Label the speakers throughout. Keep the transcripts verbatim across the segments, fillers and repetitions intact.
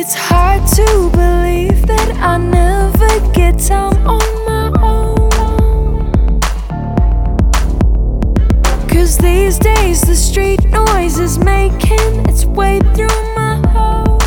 Speaker 1: It's hard to believe that I never get time on my own. 'Cause these days the street noise is making its way through my home.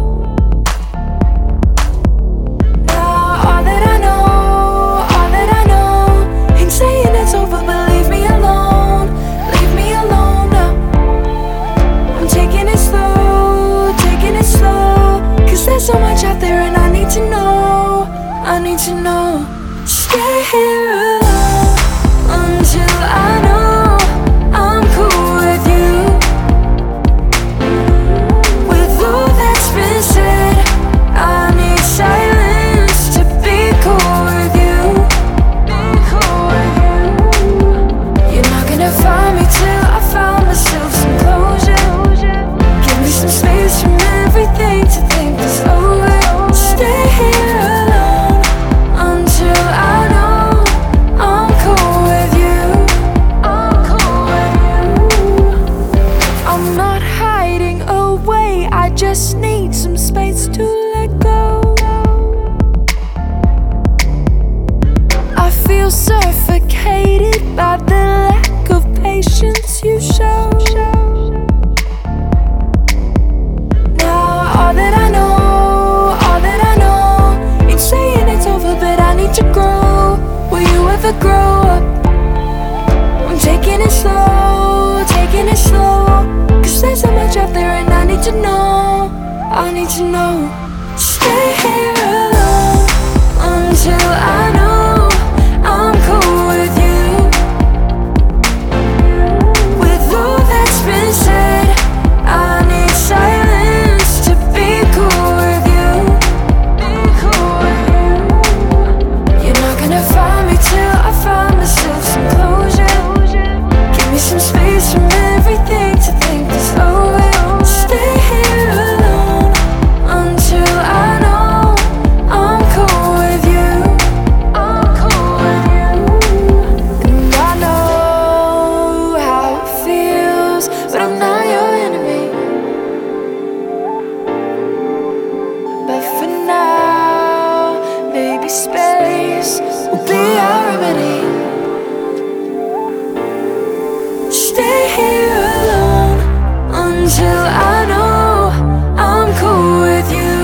Speaker 1: Now all that I know, all that I know, ain't saying it's over, but leave me alone, leave me alone now. I'm taking it slow, taking it slow, 'cause there's so much out there and I need to know, I need to know. Stay here alone until I know I'm cool with you. With all that's been said, I need silence to be cool with you, be cool with you. You're not gonna find me till I found myself some closure. Give me some space from everything to think this over. Stay here alone until I know I'm cool with you, I'm cool with you. I'm not hiding away, I just need some space to let go. I feel suffocated by the lack of patience you show. Now all that I know, all that I know, ain't saying it's over, but I need to grow. Will you ever grow up? I'm taking it slow, taking it slow, 'cause there's so much out there and I need to know, I need to know. Stay here alone until I know I'm cool with you. With all that's been said, I need silence to be cool with you, be cool with you. You're not gonna find me till I find myself some closure. Give me some space from everything to think this over. Stay here alone until I know I'm cool with you, I'm cool with you. And I know how it feels, but I'm not your enemy. But for now, maybe space will be our remedy. Stay here alone until I know I'm cool with you.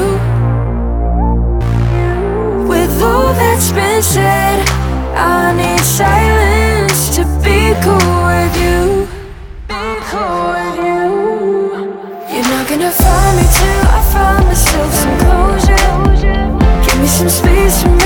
Speaker 1: With all that's been said, I need silence to be cool with you, be cool with you. You're not gonna find me till I find myself some closure. Give me some space from